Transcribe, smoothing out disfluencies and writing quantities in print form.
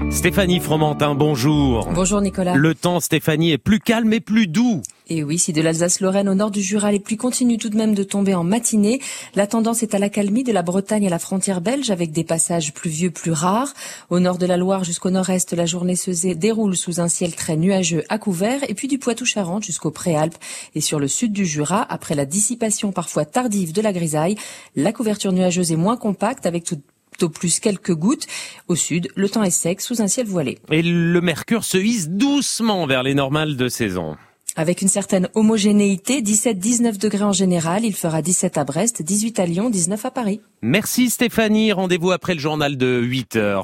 Stéphanie Fromentin, bonjour. Bonjour Nicolas. Le temps, Stéphanie, est plus calme et plus doux. Et oui, si de l'Alsace-Lorraine au nord du Jura, les pluies continuent tout de même de tomber en matinée. La tendance est à l'accalmie de la Bretagne à la frontière belge avec des passages pluvieux plus rares. Au nord de la Loire jusqu'au nord-est, la journée se déroule sous un ciel très nuageux à couvert. Et puis du Poitou-Charentes jusqu'aux Préalpes. Et sur le sud du Jura, après la dissipation parfois tardive de la grisaille, la couverture nuageuse est moins compacte avec tout au plus quelques gouttes. Au sud, le temps est sec sous un ciel voilé. Et le mercure se hisse doucement vers les normales de saison. Avec une certaine homogénéité, 17-19 degrés en général. Il fera 17 à Brest, 18 à Lyon, 19 à Paris. Merci Stéphanie. Rendez-vous après le journal de 8h.